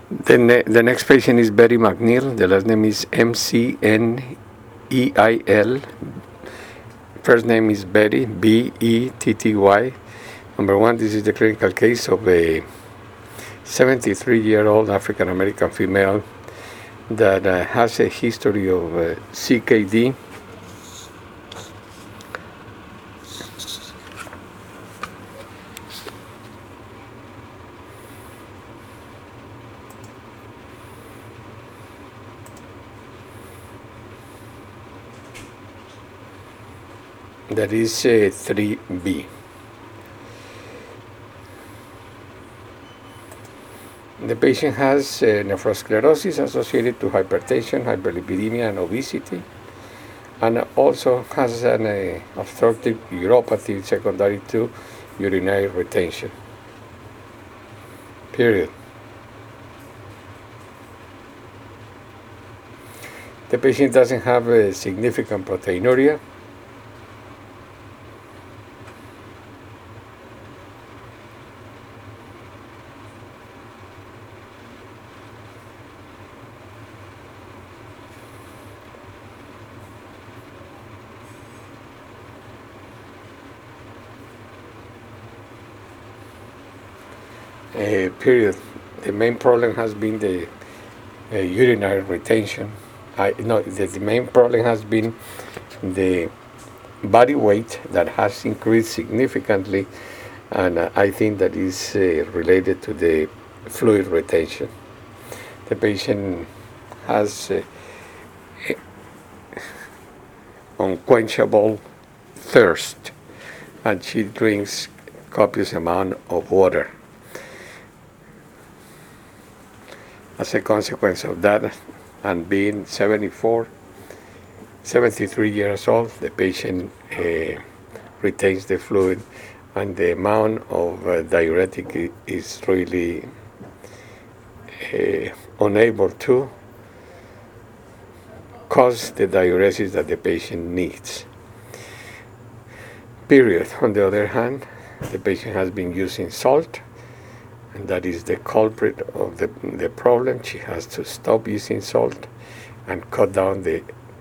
The next patient is Betty McNeil. The last name is McNeil. First name is Betty, Betty. Number one, this is the clinical case of a 73-year-old African American female that has a history of CKD. That is 3B. The patient has nephrosclerosis associated to hypertension, hyperlipidemia, and obesity, and also has an obstructive uropathy secondary to urinary retention. Period. The patient doesn't have a significant proteinuria. Period. The main problem has been the urinary retention. The main problem has been the body weight that has increased significantly, and I think that is related to the fluid retention. The patient has unquenchable thirst, and she drinks copious amount of water. As a consequence of that, and being 73 years old, the patient retains the fluid, and the amount of diuretic is really unable to cause the diuresis that the patient needs. Period. On the other hand, the patient has been using salt, and that is the culprit of the problem. She has to stop using salt and cut down the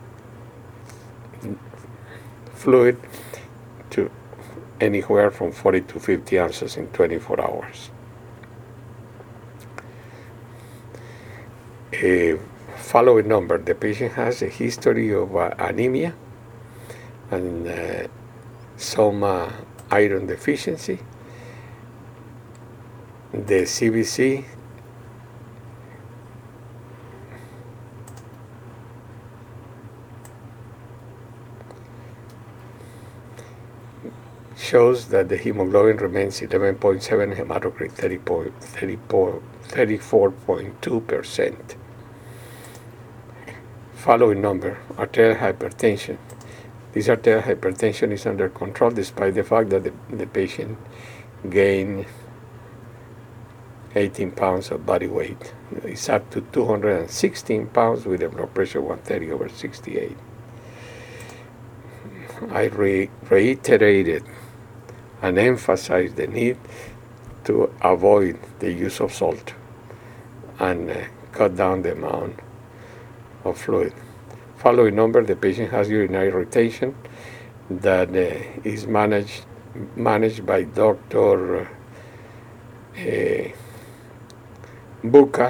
fluid to anywhere from 40 to 50 ounces in 24 hours. A following number: the patient has a history of anemia and some iron deficiency. The CBC shows that the hemoglobin remains 11.7, hematocrit 34.2%. Following number: arterial hypertension. This arterial hypertension is under control despite the fact that the patient gained 18 pounds of body weight. It's up to 216 pounds with a blood pressure 130/68. I reiterated and emphasized the need to avoid the use of salt and cut down the amount of fluid. Following number: the patient has urinary retention that is managed by Dr. Bukkapatman,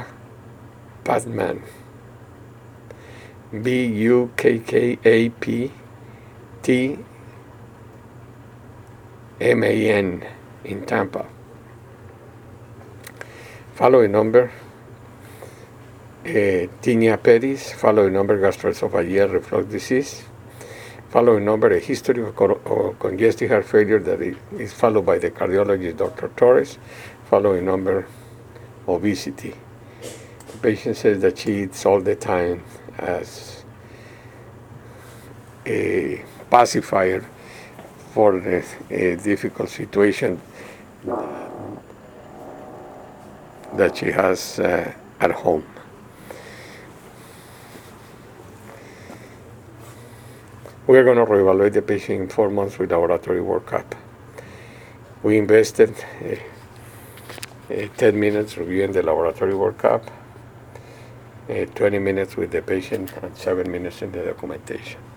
Bukkapatman in Tampa. Following number: tinea pedis. Following number: gastroesophageal reflux disease. Following number: a history of congestive heart failure that is followed by the cardiologist Dr. Torres. Following number: obesity. The patient says that she eats all the time as a pacifier for a difficult situation that she has at home. We are going to reevaluate the patient in 4 months with laboratory workup. We invested 10 minutes reviewing the laboratory workup, 20 minutes with the patient and 7 minutes in the documentation.